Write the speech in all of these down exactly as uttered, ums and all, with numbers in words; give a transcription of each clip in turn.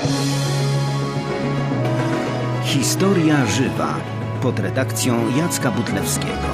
Historia żywa pod redakcją Jacka Butlewskiego.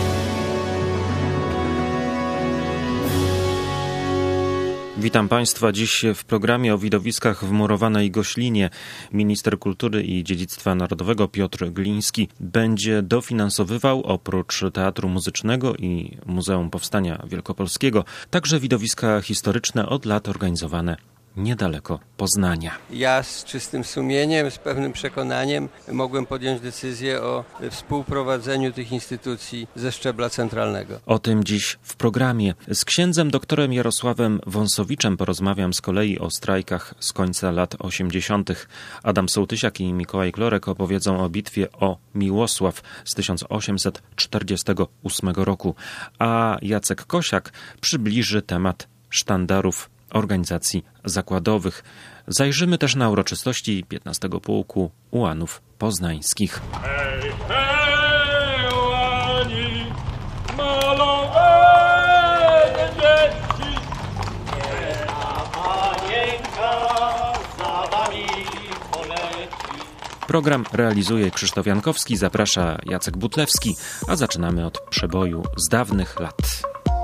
Witam Państwa. Dziś w programie o widowiskach w Murowanej Goślinie minister kultury i dziedzictwa narodowego Piotr Gliński będzie dofinansowywał oprócz Teatru Muzycznego i Muzeum Powstania Wielkopolskiego także widowiska historyczne od lat organizowane niedaleko Poznania. Ja z czystym sumieniem, z pewnym przekonaniem mogłem podjąć decyzję o współprowadzeniu tych instytucji ze szczebla centralnego. O tym dziś w programie. Z księdzem doktorem Jarosławem Wąsowiczem porozmawiam z kolei o strajkach z końca lat osiemdziesiątych. Adam Sołtysiak i Mikołaj Klorek opowiedzą o bitwie o Miłosław z tysiąc osiemset czterdziestego ósmego roku, a Jacek Kosiak przybliży temat sztandarów organizacji zakładowych. Zajrzymy też na uroczystości piętnastego Pułku Ułanów Poznańskich. Hej, hej, ułani, malowane dzieci, jedna panienka za wami poleci. Program realizuje Krzysztof Jankowski, zaprasza Jacek Butlewski, a zaczynamy od przeboju z dawnych lat.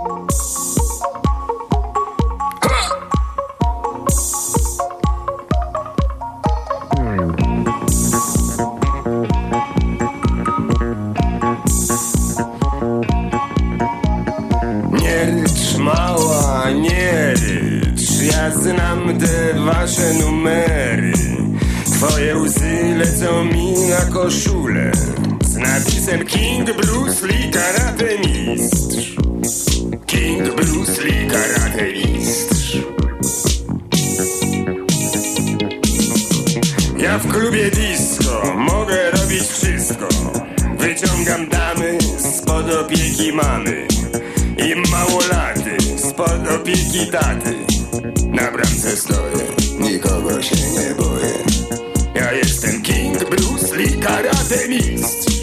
Mała, nie rycz, ja znam te wasze numery. Twoje łzy lecą mi na koszulę z napisem King Bruce Lee Karate Mistrz. King Bruce Lee Karate Mistrz. Ja w klubie disco mogę robić wszystko. Wyciągam damy spod opieki mamy i małolaty spod opieki taty. Na bramce stoję, nikogo się nie boję. Ja jestem King Bruce Lee Karate Mistrz.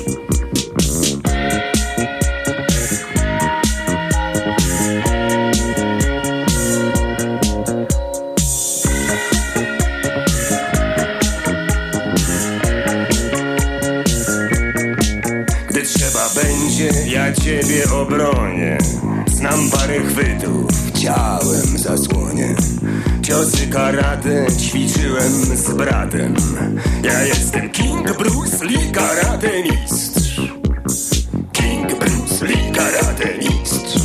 Gdy trzeba będzie, ja ciebie obronię. Znam parę chwytów, ciałem zasłonię. Ciosy karate ćwiczyłem z bratem. Ja jestem King Bruce Lee Karate Mistrz. King Bruce Lee Karate Mistrz.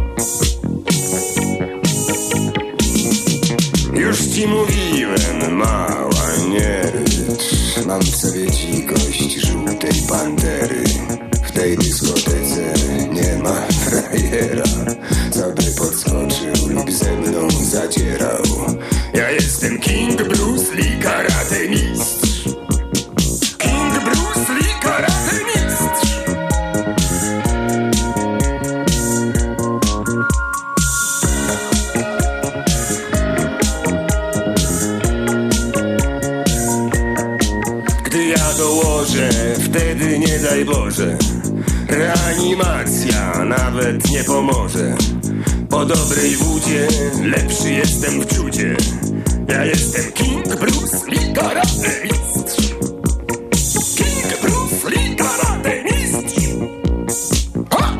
Już ci mówiłem, mała, nie rycz. Mam w sobie dzikość żółtej pantery. W tej dyskotece nie ma frajera, co by podskoczył lub ze mną zadzierał. Ja jestem King Bruce Lee Karate Mistrz. King Bruce Lee Karate Mistrz. Gdy ja dołożę, wtedy nie daj Boże, reanimacja nawet nie pomoże. Po dobrej wódzie lepszy jestem w czudzie. Ja jestem King Bruce Lee Karate Mistrz. King Bruce Lee Karate Mistrz. Ha!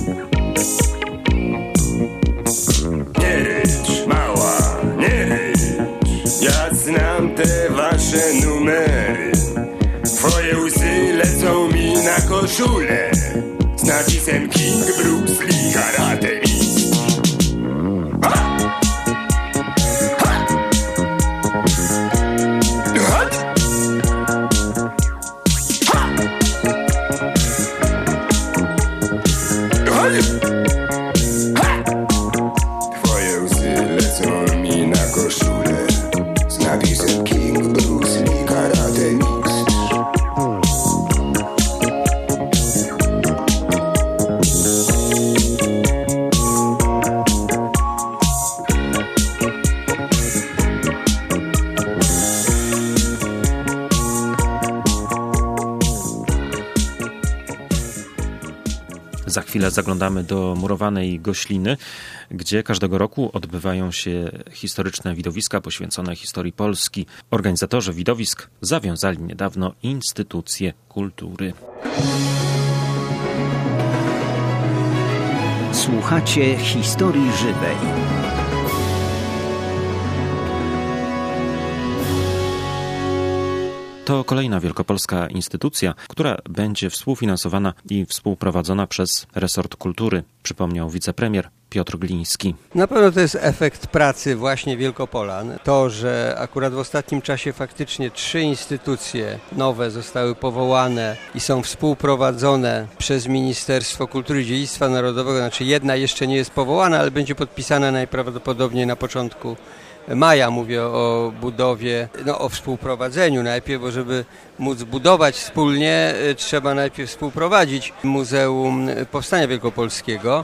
Nie rycz, mała, nie rycz. Ja znam te wasze numery. Twoje łzy lecą mi na koszulę z napisem King Bruce Lee Karate Mistrz. Ha! Ha! Ha! Ha! Ha! Twoje łzy lecą mi na koszulę z napisem King Bruce Lee Karate Mistrz. Za chwilę zaglądamy do murowanej Gośliny, gdzie każdego roku odbywają się historyczne widowiska poświęcone historii Polski. Organizatorzy widowisk zawiązali niedawno instytucje kultury. Słuchacie historii żywej. To kolejna wielkopolska instytucja, która będzie współfinansowana i współprowadzona przez resort kultury, przypomniał wicepremier Piotr Gliński. Na pewno to jest efekt pracy właśnie Wielkopolan. To, że akurat w ostatnim czasie faktycznie trzy instytucje nowe zostały powołane i są współprowadzone przez Ministerstwo Kultury i Dziedzictwa Narodowego. Znaczy jedna jeszcze nie jest powołana, ale będzie podpisana najprawdopodobniej na początku maja. Mówię o budowie, no o współprowadzeniu najpierw, bo żeby móc budować wspólnie, trzeba najpierw współprowadzić Muzeum Powstania Wielkopolskiego,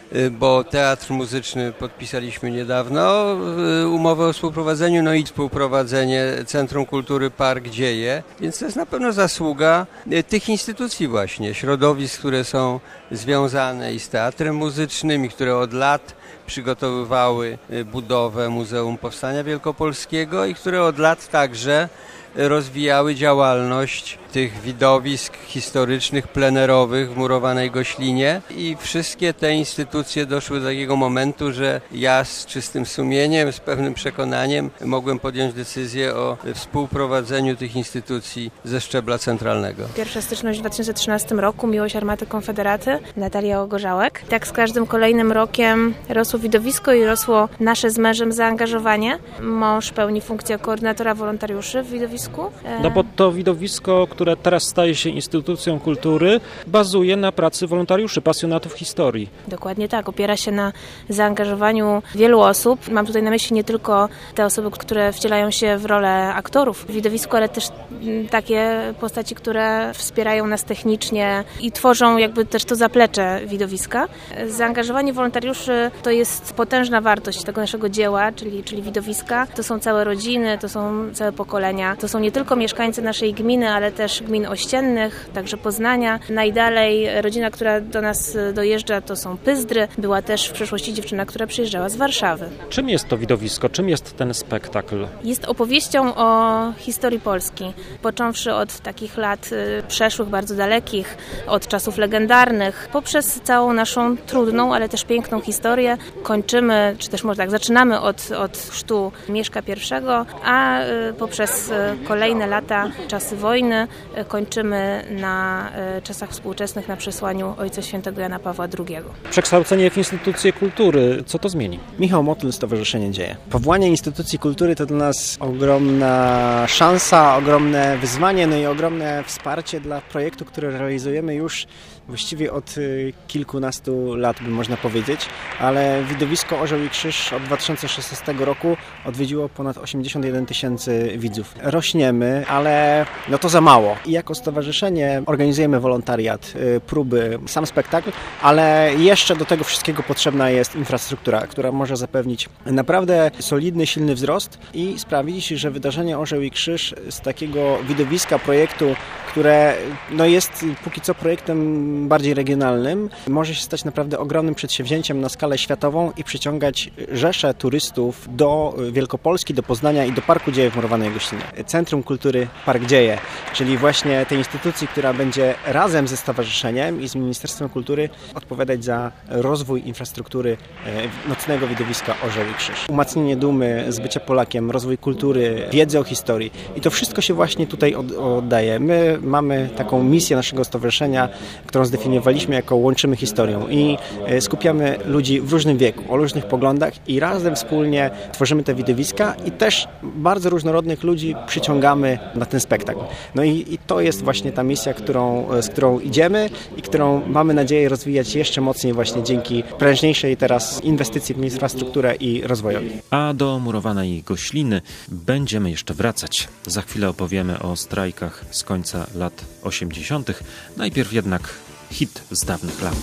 bo Teatr Muzyczny podpisaliśmy niedawno umowę o współprowadzeniu, no i współprowadzenie Centrum Kultury Park Dzieje, więc to jest na pewno zasługa tych instytucji właśnie, środowisk, które są związane i z Teatrem Muzycznym i które od lat przygotowywały budowę Muzeum Powstania Wielkopolskiego i które od lat także rozwijały działalność tych widowisk historycznych, plenerowych w murowanej Goślinie i wszystkie te instytucje doszły do takiego momentu, że ja z czystym sumieniem, z pewnym przekonaniem mogłem podjąć decyzję o współprowadzeniu tych instytucji ze szczebla centralnego. Pierwsza styczność w dwa tysiące trzynastym roku, Miłość Armaty Konfederaty, Natalia Ogorzałek. Tak z każdym kolejnym rokiem rosło widowisko i rosło nasze z mężem zaangażowanie. Mąż pełni funkcję koordynatora wolontariuszy w widowisku. No bo to widowisko, które teraz staje się instytucją kultury, bazuje na pracy wolontariuszy, pasjonatów historii. Dokładnie tak, opiera się na zaangażowaniu wielu osób. Mam tutaj na myśli nie tylko te osoby, które wcielają się w rolę aktorów w widowisku, ale też takie postaci, które wspierają nas technicznie i tworzą jakby też to zaplecze widowiska. Zaangażowanie wolontariuszy to jest potężna wartość tego naszego dzieła, czyli, czyli widowiska. To są całe rodziny, to są całe pokolenia, to są nie tylko mieszkańcy naszej gminy, ale też gmin ościennych, także Poznania. Najdalej rodzina, która do nas dojeżdża, to są Pyzdry. Była też w przeszłości dziewczyna, która przyjeżdżała z Warszawy. Czym jest to widowisko? Czym jest ten spektakl? Jest opowieścią o historii Polski, począwszy od takich lat przeszłych, bardzo dalekich, od czasów legendarnych, poprzez całą naszą trudną, ale też piękną historię. Kończymy, czy też może tak, zaczynamy od, od chrztu Mieszka pierwszego, a poprzez kolejne lata, czasy wojny, kończymy na czasach współczesnych na przesłaniu Ojca Świętego Jana Pawła drugiego. Przekształcenie w instytucje kultury, co to zmieni? Michał Motyl, Stowarzyszenie Dzieje. Powołanie instytucji kultury to dla nas ogromna szansa, ogromne wyzwanie, no i ogromne wsparcie dla projektu, który realizujemy już właściwie od kilkunastu lat, by można powiedzieć, ale widowisko Orzeł i Krzyż od dwa tysiące szesnastego roku odwiedziło ponad osiemdziesiąt jeden tysięcy widzów. Rośniemy, ale no to za mało. I jako stowarzyszenie organizujemy wolontariat, próby, sam spektakl, ale jeszcze do tego wszystkiego potrzebna jest infrastruktura, która może zapewnić naprawdę solidny, silny wzrost i sprawić, że wydarzenie Orzeł i Krzyż z takiego widowiska, projektu, które no jest póki co projektem bardziej regionalnym, może się stać naprawdę ogromnym przedsięwzięciem na skalę światową i przyciągać rzesze turystów do Wielkopolski, do Poznania i do Parku Dzieje w murowanej Goślinie. Centrum Kultury Park Dzieje, czyli właśnie tej instytucji, która będzie razem ze stowarzyszeniem i z Ministerstwem Kultury odpowiadać za rozwój infrastruktury nocnego widowiska Orzeł i Krzyż. Umacnienie dumy z bycia Polakiem, rozwój kultury, wiedzy o historii i to wszystko się właśnie tutaj oddaje. My mamy taką misję naszego stowarzyszenia, którą zdefiniowaliśmy jako łączymy historią i skupiamy ludzi w różnym wieku, o różnych poglądach i razem wspólnie tworzymy te widowiska i też bardzo różnorodnych ludzi przyciągamy na ten spektakl. No i, i to jest właśnie ta misja, którą, z którą idziemy i którą mamy nadzieję rozwijać jeszcze mocniej właśnie dzięki prężniejszej teraz inwestycji w infrastrukturę i rozwojowi. A do murowanej Gośliny będziemy jeszcze wracać. Za chwilę opowiemy o strajkach z końca lat osiemdziesiątych. Najpierw jednak hit z dawnych lat.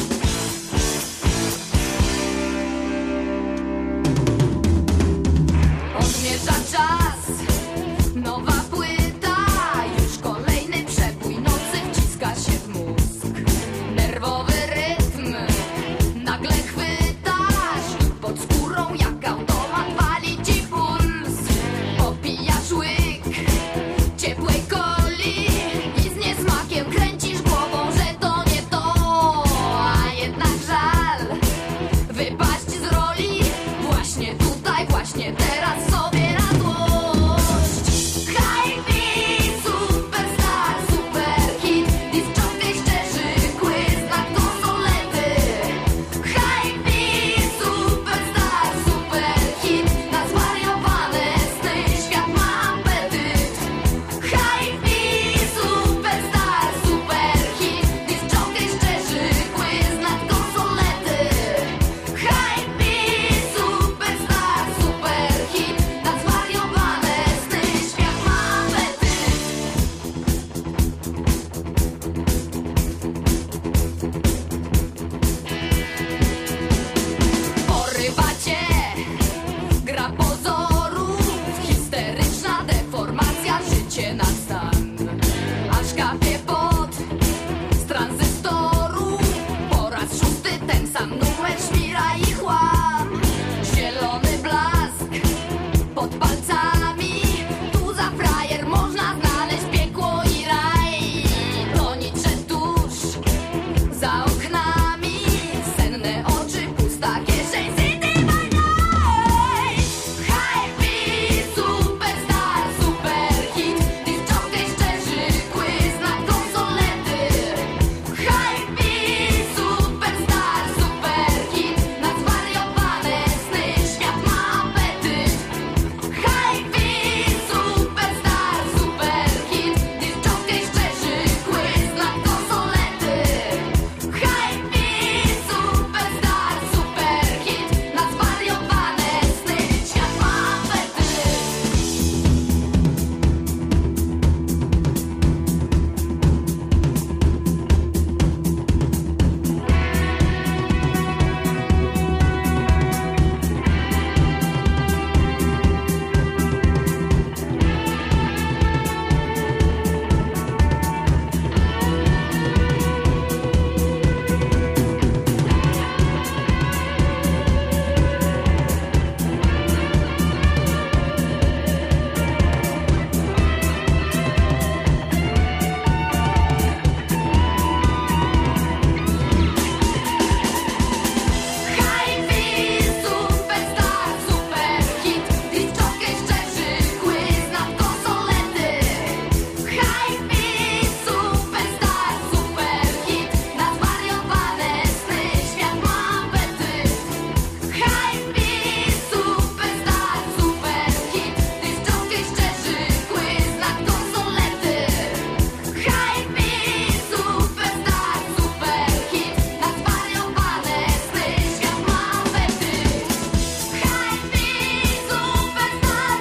Odmierza czas, nowa płyta, już kolejny przebój nocy wciska się w mózg. Nerwowy rytm reformacja, życie na stan. Aż kapie pot z tranzystoru, po raz szósty ten sam numer, szmira i chłam. Zielony blask pod palcami, tu za frajer można znaleźć piekło i raj. To nic, że tuż za oknami senne oczy, pusta kieszeń, city by night. Hi-fi, superstar, superhit, disc jockey szczerzy, quiz na konsolety. Hi-fi, superstar, superhit, na zwariowane sny, świat ma apetyt. Hi-fi, superstar, superhit, disc jockey szczerzy, quiz na konsolety. Hi-fi, superstar, superhit, na zwariowane sny, świat ma apetyt. Hi-fi, superstar, superhit, disc jockey szczerzy, quiz na konsolety. Hi-fi, superstar, superhit, na zwariowane sny, świat ma apetyt. Hi-fi, superstar, superhit, disc jockey szczerzy, quiz na konsolety. Hi-fi, superstar, superhit, na zwariowane sny, świat ma apetyt. Hi-fi, superstar,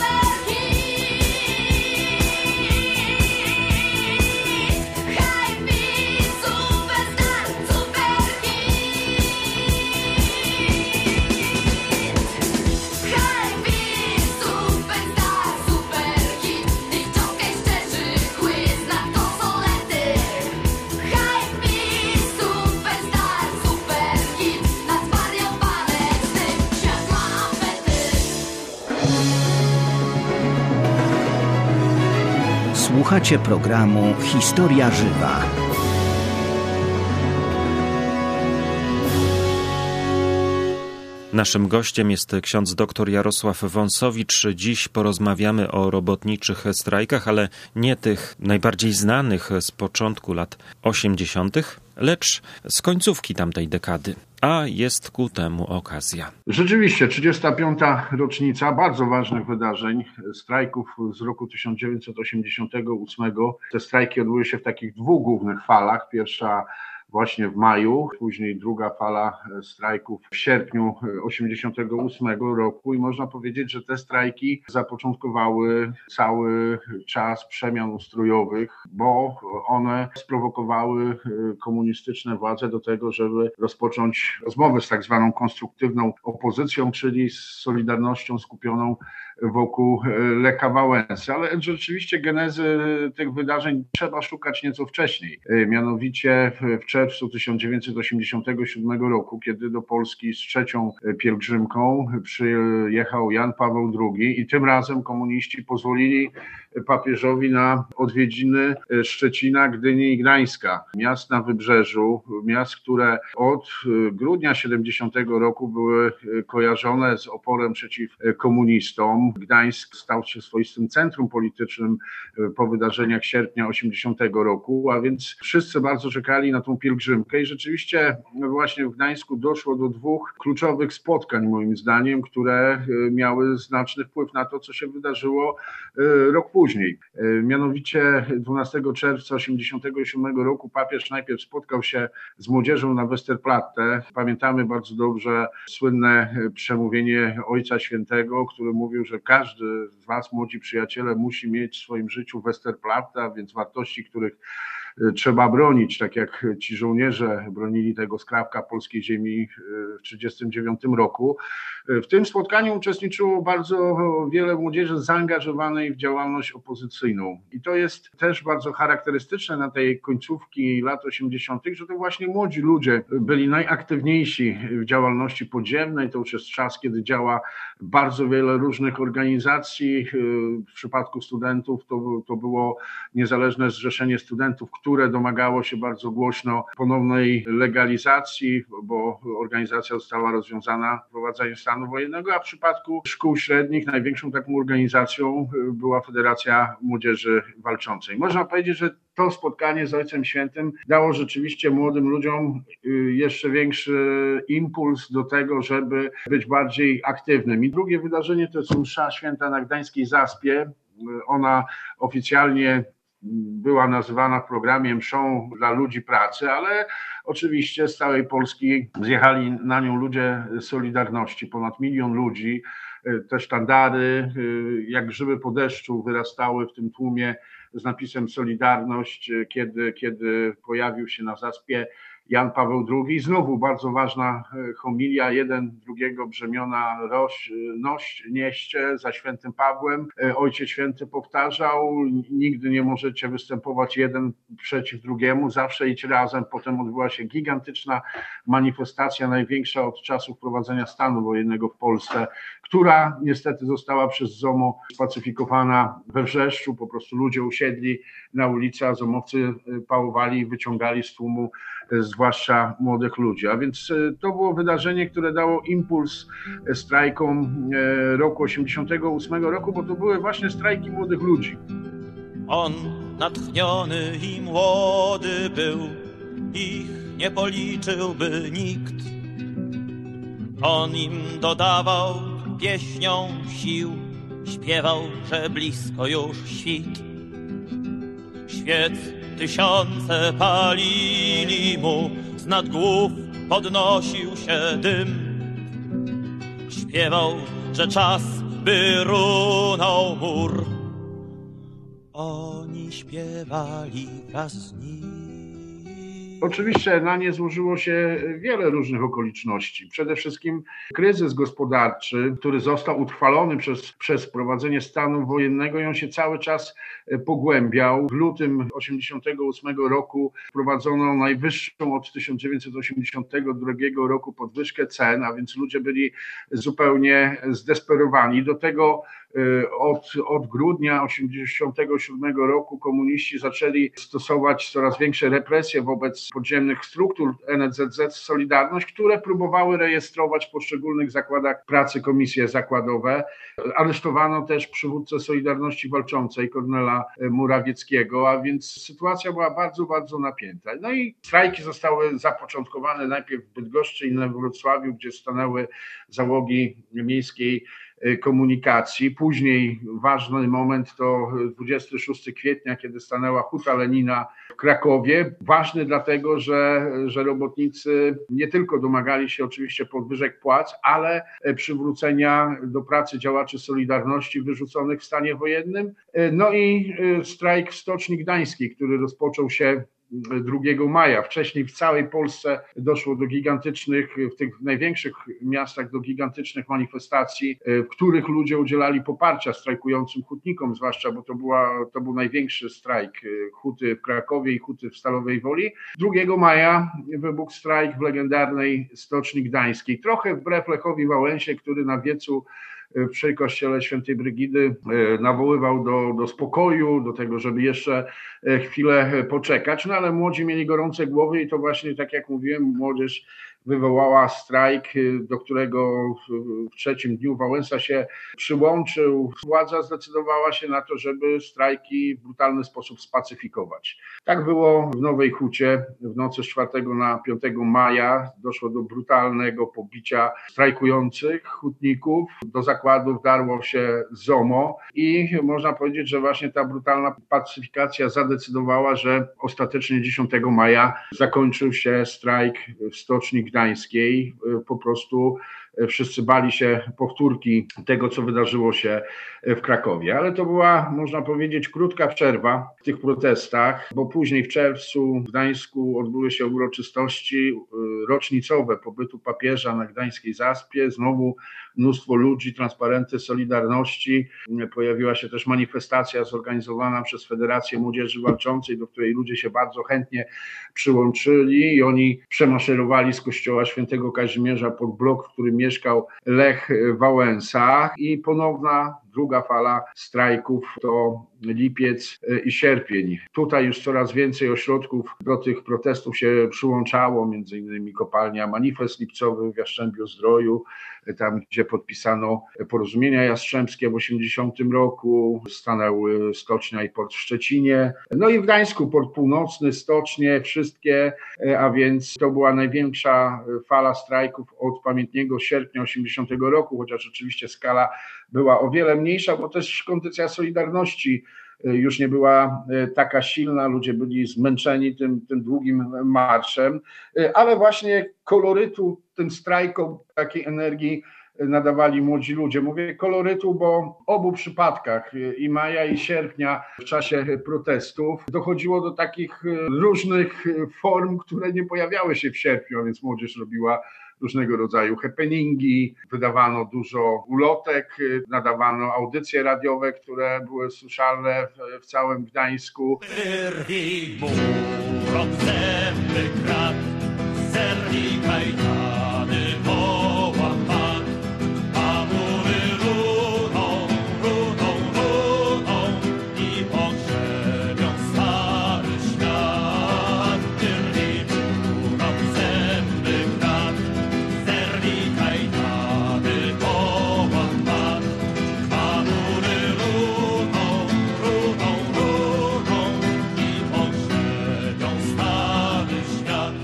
superhit. Hi-fi, superstar, superhit, disc jockey szczerzy, quiz na konsolety. Hi-fi, superstar, superhit, na zwariowane sny, świat ma apetyt. Słuchacie programu Historia Żywa. Naszym gościem jest ksiądz dr Jarosław Wąsowicz. Dziś porozmawiamy o robotniczych strajkach, ale nie tych najbardziej znanych z początku lat osiemdziesiątych, lecz z końcówki tamtej dekady. A jest ku temu okazja. Rzeczywiście, trzydziesta piąta rocznica bardzo ważnych wydarzeń, strajków z roku tysiąc dziewięćset osiemdziesiątego ósmego. Te strajki odbyły się w takich dwóch głównych falach. Pierwsza właśnie w maju, później druga fala strajków w sierpniu osiemdziesiątego ósmego roku i można powiedzieć, że te strajki zapoczątkowały cały czas przemian ustrojowych, bo one sprowokowały komunistyczne władze do tego, żeby rozpocząć rozmowę z tak zwaną konstruktywną opozycją, czyli z Solidarnością skupioną wokół Lecha Wałęsy, ale rzeczywiście genezy tych wydarzeń trzeba szukać nieco wcześniej, mianowicie w czerwcu tysiąc dziewięćset osiemdziesiątego siódmego roku, kiedy do Polski z trzecią pielgrzymką przyjechał Jan Paweł drugi i tym razem komuniści pozwolili papieżowi na odwiedziny Szczecina, Gdyni i Gdańska, miast na wybrzeżu, miast, które od grudnia siedemdziesiątego roku były kojarzone z oporem przeciw komunistom. Gdańsk stał się swoistym centrum politycznym po wydarzeniach sierpnia osiemdziesiątego roku, a więc wszyscy bardzo czekali na tą pielgrzymkę i rzeczywiście właśnie w Gdańsku doszło do dwóch kluczowych spotkań, moim zdaniem, które miały znaczny wpływ na to, co się wydarzyło rok później. Mianowicie dwunastego czerwca osiemdziesiątego siódmego roku papież najpierw spotkał się z młodzieżą na Westerplatte. Pamiętamy bardzo dobrze słynne przemówienie Ojca Świętego, który mówił, że każdy z was, młodzi przyjaciele, musi mieć w swoim życiu Westerplatte, a więc wartości, których trzeba bronić, tak jak ci żołnierze bronili tego skrawka polskiej ziemi w tysiąc dziewięćset trzydziestym dziewiątym roku. W tym spotkaniu uczestniczyło bardzo wiele młodzieży zaangażowanej w działalność opozycyjną i to jest też bardzo charakterystyczne na tej końcówki lat osiemdziesiątych, że to właśnie młodzi ludzie byli najaktywniejsi w działalności podziemnej. To już jest czas, kiedy działa bardzo wiele różnych organizacji. W przypadku studentów to, to było Niezależne Zrzeszenie Studentów, które domagało się bardzo głośno ponownej legalizacji, bo organizacja została rozwiązana wprowadzeniem stanu wojennego, a w przypadku szkół średnich największą taką organizacją była Federacja Młodzieży Walczącej. Można powiedzieć, że to spotkanie z Ojcem Świętym dało rzeczywiście młodym ludziom jeszcze większy impuls do tego, żeby być bardziej aktywnym. I drugie wydarzenie to jest msza święta na Gdańskiej Zaspie. Ona oficjalnie była nazywana w programie mszą dla ludzi pracy, ale oczywiście z całej Polski zjechali na nią ludzie Solidarności, ponad milion ludzi. Te sztandary jak grzyby po deszczu wyrastały w tym tłumie z napisem Solidarność, kiedy, kiedy pojawił się na Zaspie Jan Paweł drugi. Znowu bardzo ważna homilia, jeden drugiego brzemiona roś, noś, nieście za świętym Pawłem. Ojciec Święty powtarzał, nigdy nie możecie występować jeden przeciw drugiemu, zawsze idź razem. Potem odbyła się gigantyczna manifestacja, największa od czasu wprowadzenia stanu wojennego w Polsce, która niestety została przez ZOMO spacyfikowana we Wrzeszczu. Po prostu ludzie usiedli na ulicy, a zomowcy pałowali i wyciągali z tłumu zwłaszcza młodych ludzi. A więc to było wydarzenie, które dało impuls strajkom roku osiemdziesiątego ósmego roku, bo to były właśnie strajki młodych ludzi. On natchniony i młody był, ich nie policzyłby nikt. On im dodawał pieśnią sił, śpiewał, że blisko już świt. Świec tysiące palili mu, z nad głów podnosił się dym. Śpiewał, że czas by runął mur. Oni śpiewali wraz z nim. Oczywiście na nie złożyło się wiele różnych okoliczności. Przede wszystkim kryzys gospodarczy, który został utrwalony przez, przez wprowadzenie stanu wojennego i on się cały czas pogłębiał. W lutym osiemdziesiątego ósmego roku wprowadzono najwyższą od tysiąc dziewięćset osiemdziesiątego drugiego roku podwyżkę cen, a więc ludzie byli zupełnie zdesperowani. Do tego Od, od grudnia osiemdziesiątego siódmego roku komuniści zaczęli stosować coraz większe represje wobec podziemnych struktur N S Z Z Solidarność, które próbowały rejestrować w poszczególnych zakładach pracy komisje zakładowe. Aresztowano też przywódcę Solidarności Walczącej, Kornela Murawieckiego, a więc sytuacja była bardzo, bardzo napięta. No i strajki zostały zapoczątkowane najpierw w Bydgoszczy i na Wrocławiu, gdzie stanęły załogi miejskiej komunikacji. Później ważny moment to dwudziestego szóstego kwietnia, kiedy stanęła Huta Lenina w Krakowie. Ważny dlatego, że, że robotnicy nie tylko domagali się oczywiście podwyżek płac, ale przywrócenia do pracy działaczy Solidarności wyrzuconych w stanie wojennym. No i strajk w Stoczni Gdańskiej, który rozpoczął się drugiego maja. Wcześniej w całej Polsce doszło do gigantycznych, w tych największych miastach do gigantycznych manifestacji, w których ludzie udzielali poparcia strajkującym hutnikom, zwłaszcza, bo to, była, to był największy strajk huty w Krakowie i huty w Stalowej Woli. drugiego maja wybuchł strajk w legendarnej Stoczni Gdańskiej. Trochę wbrew Lechowi Wałęsie, który na wiecu przy kościele Świętej Brygidy nawoływał do, do spokoju, do tego, żeby jeszcze chwilę poczekać, no ale młodzi mieli gorące głowy i to właśnie, tak jak mówiłem, młodzież wywołała strajk, do którego w trzecim dniu Wałęsa się przyłączył. Władza zdecydowała się na to, żeby strajki w brutalny sposób spacyfikować. Tak było w Nowej Hucie w nocy z czwartego na piątego maja. Doszło do brutalnego pobicia strajkujących hutników. Do zakładów darło się ZOMO i można powiedzieć, że właśnie ta brutalna pacyfikacja zadecydowała, że ostatecznie dziesiątego maja zakończył się strajk w Stoczni Gdańskiej. Po prostu wszyscy bali się powtórki tego, co wydarzyło się w Krakowie. Ale to była, można powiedzieć, krótka przerwa w tych protestach, bo później w czerwcu w Gdańsku odbyły się uroczystości rocznicowe pobytu papieża na Gdańskiej Zaspie. Znowu mnóstwo ludzi, transparenty Solidarności. Pojawiła się też manifestacja zorganizowana przez Federację Młodzieży Walczącej, do której ludzie się bardzo chętnie przyłączyli i oni przemaszerowali z kościoła świętego Kazimierza pod blok, w którym mieszkał Lech Wałęsa i ponowna druga fala strajków to lipiec i sierpień. Tutaj już coraz więcej ośrodków do tych protestów się przyłączało, między innymi kopalnia Manifest Lipcowy w Jastrzębiu-Zdroju, tam gdzie podpisano porozumienia jastrzębskie w osiemdziesiątym roku, stanęły stocznia i port w Szczecinie, no i w Gdańsku port północny, stocznie, wszystkie, a więc to była największa fala strajków od pamiętnego sierpnia osiemdziesiątego roku, chociaż oczywiście skala była o wiele mniejsza, bo też kondycja Solidarności już nie była taka silna, ludzie byli zmęczeni tym, tym długim marszem, ale właśnie kolorytu tym strajkom, takiej energii nadawali młodzi ludzie. Mówię kolorytu, bo w obu przypadkach, i maja, i sierpnia, w czasie protestów dochodziło do takich różnych form, które nie pojawiały się w sierpniu, a więc młodzież robiła różnego rodzaju happeningi, wydawano dużo ulotek, nadawano audycje radiowe, które były słyszalne w, w całym Gdańsku. Wyrwij mu rok zęby krat, zerwij kajdany woła pan, a mury runą, runą, runą i pogrzebią stary świat. Wyrwij mu rok zęby krat, zerwij kajdany woła pan, a mury runą, runą, runą i pogrzebią stary świat.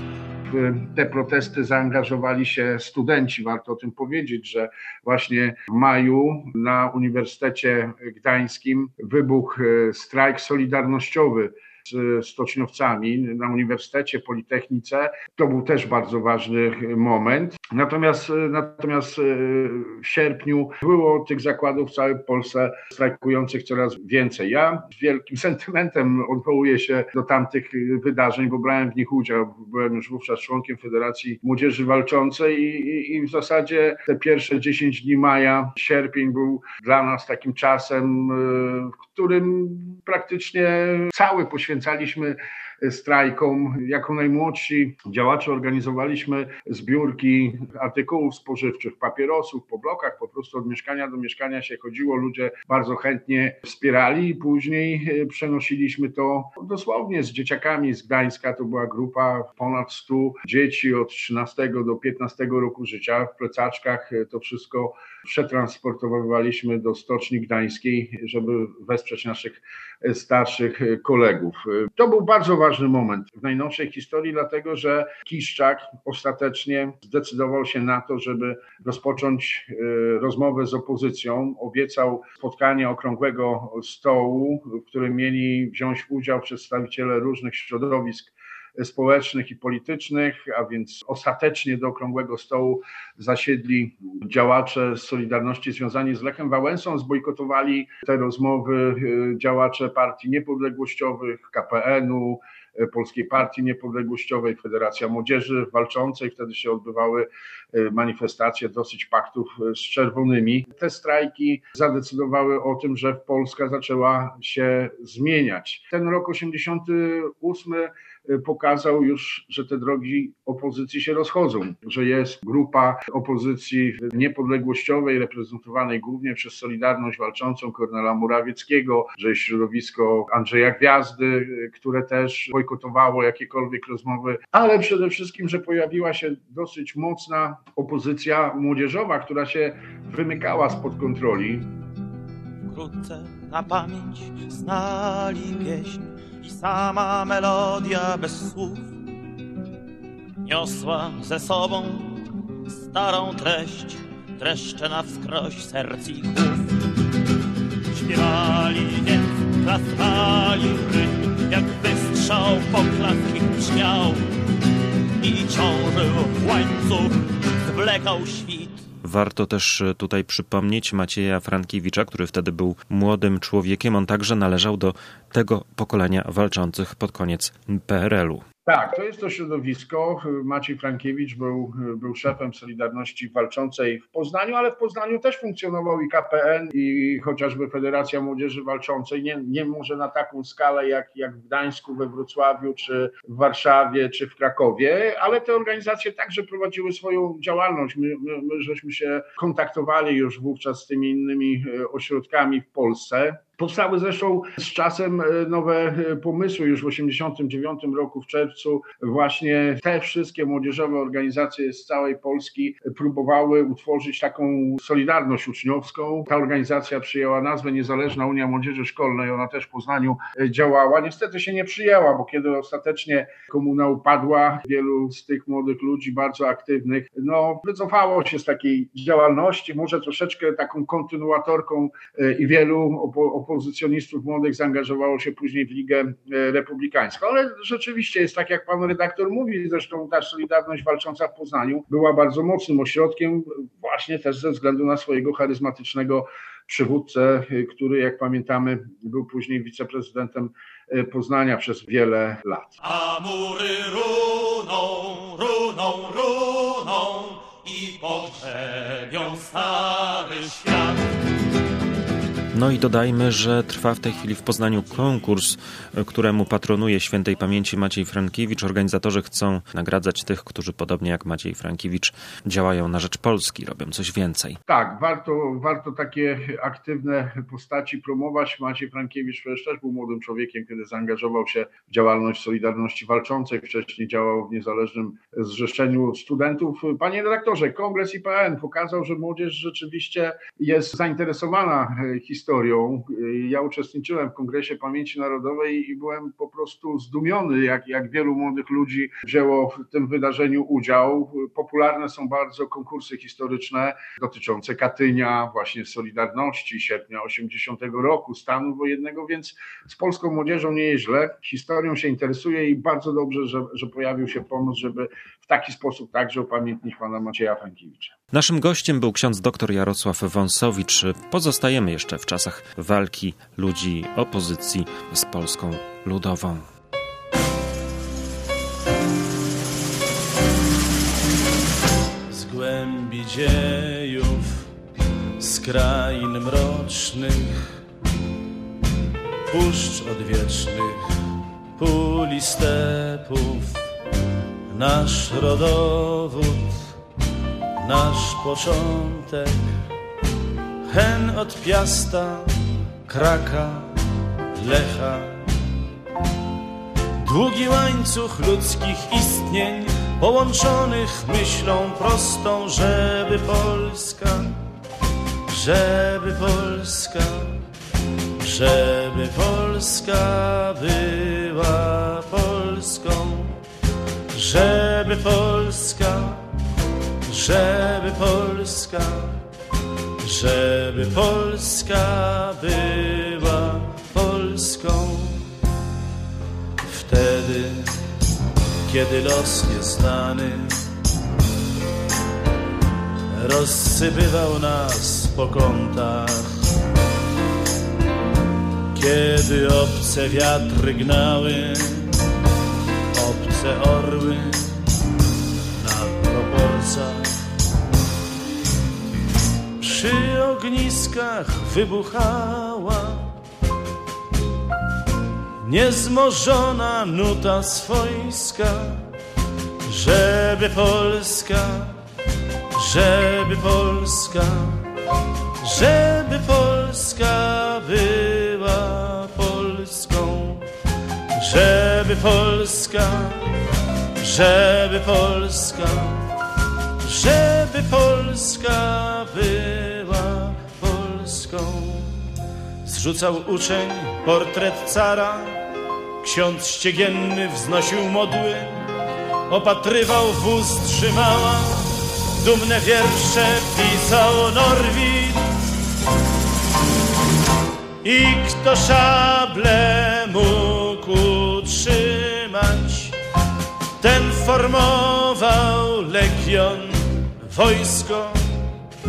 W te protesty zaangażowali się studenci. Warto o tym powiedzieć, że właśnie w maju na Uniwersytecie Gdańskim wybuchł strajk solidarnościowy z stoczniowcami na Uniwersytecie, Politechnice. To był też bardzo ważny moment. Natomiast, natomiast w sierpniu było tych zakładów w całej Polsce strajkujących coraz więcej. Ja z wielkim sentymentem odwołuję się do tamtych wydarzeń, bo brałem w nich udział. Byłem już wówczas członkiem Federacji Młodzieży Walczącej i, i, i w zasadzie te pierwsze dziesięć dni maja, sierpień był dla nas takim czasem, w którym praktycznie cały poświęcaliśmy strajkom. Jako najmłodsi działacze organizowaliśmy zbiórki artykułów spożywczych, papierosów po blokach, po prostu od mieszkania do mieszkania się chodziło, ludzie bardzo chętnie wspierali i później przenosiliśmy to dosłownie z dzieciakami z Gdańska. To była grupa ponad stu dzieci od trzynastego do piętnastego roku życia. W plecaczkach to wszystko przetransportowywaliśmy do Stoczni Gdańskiej, żeby wesprzeć naszych starszych kolegów. To był bardzo ważny moment w najnowszej historii, dlatego że Kiszczak ostatecznie zdecydował się na to, żeby rozpocząć rozmowę z opozycją. Obiecał spotkanie okrągłego stołu, w którym mieli wziąć udział przedstawiciele różnych środowisk społecznych i politycznych, a więc ostatecznie do okrągłego stołu zasiedli działacze z Solidarności związani z Lechem Wałęsą. Zbojkotowali te rozmowy działacze Partii Niepodległościowych, K P N u, Polskiej Partii Niepodległościowej, Federacja Młodzieży Walczącej. Wtedy się odbywały manifestacje dosyć paktów z czerwonymi. Te strajki zadecydowały o tym, że Polska zaczęła się zmieniać. Ten rok osiemdziesiąty ósmy pokazał już, że te drogi opozycji się rozchodzą, że jest grupa opozycji niepodległościowej reprezentowanej głównie przez Solidarność Walczącą Kornela Morawieckiego, że jest środowisko Andrzeja Gwiazdy, które też bojkotowało jakiekolwiek rozmowy, ale przede wszystkim, że pojawiła się dosyć mocna opozycja młodzieżowa, która się wymykała spod kontroli. Wkrótce na pamięć znali pieśń i sama melodia bez słów niosła ze sobą starą treść, dreszcze na wskroś serc i głów. Śpiewali więc, klaskali rytm, jak wystrzał poklask ich brzmiał i ciążył łańcuch, zwlekał świt Warto też tutaj przypomnieć Macieja Frankiewicza, który wtedy był młodym człowiekiem. On także należał do tego pokolenia walczących pod koniec P R L u. Tak, to jest to środowisko. Maciej Frankiewicz był, był szefem Solidarności Walczącej w Poznaniu, ale w Poznaniu też funkcjonował i K P N, i chociażby Federacja Młodzieży Walczącej. Nie, nie może na taką skalę jak, jak w Gdańsku, we Wrocławiu, czy w Warszawie, czy w Krakowie, ale te organizacje także prowadziły swoją działalność. My, my, my żeśmy się kontaktowali już wówczas z tymi innymi ośrodkami w Polsce. Powstały zresztą z czasem nowe pomysły. Już w osiemdziesiątym dziewiątym roku w czerwcu właśnie te wszystkie młodzieżowe organizacje z całej Polski próbowały utworzyć taką solidarność uczniowską. Ta organizacja przyjęła nazwę Niezależna Unia Młodzieży Szkolnej. Ona też w Poznaniu działała. Niestety się nie przyjęła, bo kiedy ostatecznie komuna upadła, wielu z tych młodych ludzi, bardzo aktywnych, no wycofało się z takiej działalności. Może troszeczkę taką kontynuatorką i wielu opo- opozycjonistów młodych zaangażowało się później w Ligę Republikańską. Ale rzeczywiście jest tak, jak pan redaktor mówi, zresztą ta Solidarność Walcząca w Poznaniu była bardzo mocnym ośrodkiem, właśnie też ze względu na swojego charyzmatycznego przywódcę, który, jak pamiętamy, był później wiceprezydentem Poznania przez wiele lat. A mury runą, runą, runą i pogrzebią stary świat. No i dodajmy, że trwa w tej chwili w Poznaniu konkurs, któremu patronuje świętej pamięci Maciej Frankiewicz. Organizatorzy chcą nagradzać tych, którzy podobnie jak Maciej Frankiewicz działają na rzecz Polski, robią coś więcej. Tak, warto, warto takie aktywne postaci promować. Maciej Frankiewicz przecież też był młodym człowiekiem, kiedy zaangażował się w działalność Solidarności Walczącej. Wcześniej działał w Niezależnym Zrzeszeniu Studentów. Panie redaktorze, Kongres I P N pokazał, że młodzież rzeczywiście jest zainteresowana historią. Ja uczestniczyłem w Kongresie Pamięci Narodowej i byłem po prostu zdumiony, jak, jak wielu młodych ludzi wzięło w tym wydarzeniu udział. Popularne są bardzo konkursy historyczne dotyczące Katynia, właśnie Solidarności, sierpnia osiemdziesiątego roku, stanu wojennego, więc z polską młodzieżą nie jest źle. Historią się interesuje i bardzo dobrze, że, że pojawił się pomysł, żeby w taki sposób także upamiętnić pana Macieja Frankiewicza. Naszym gościem był ksiądz dr Jarosław Wąsowicz. Pozostajemy jeszcze w czasach walki ludzi opozycji z Polską Ludową. Z głębi dziejów, z krain mrocznych, puszcz odwiecznych, pól i stepów, nasz rodowód, nasz początek, hen od Piasta, Kraka, Lecha. Długi łańcuch ludzkich istnień, połączonych myślą prostą, żeby Polska, żeby Polska, żeby Polska była Polską, żeby Polska, żeby Polska, żeby Polska była Polską. Wtedy, kiedy los nieznany rozsypywał nas po kątach, kiedy obce wiatry gnały, obce orły na proporcjach, przy ogniskach wybuchała niezmożona nuta swojska, żeby Polska, żeby Polska, żeby Polska była Polską, żeby Polska, żeby Polska, żeby Polska była Polską. Zrzucał uczeń portret cara, ksiądz ściegienny wznosił modły, opatrywał wóz trzymała, dumne wiersze pisał Norwid. I kto szable mógł utrzymać, ten formował legion, wojsko,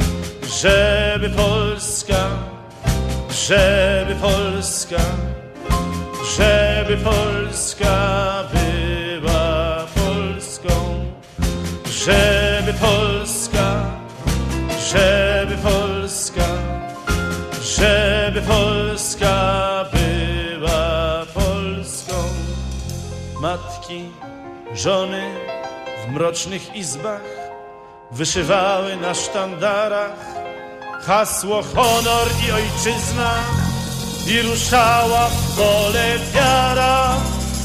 żeby Polska, żeby Polska, żeby Polska była Polską, żeby Polska, żeby Polska, żeby Polska była Polską. Matki, żony w mrocznych izbach wyszywały na sztandarach hasło honor i ojczyzna i ruszała w pole wiara.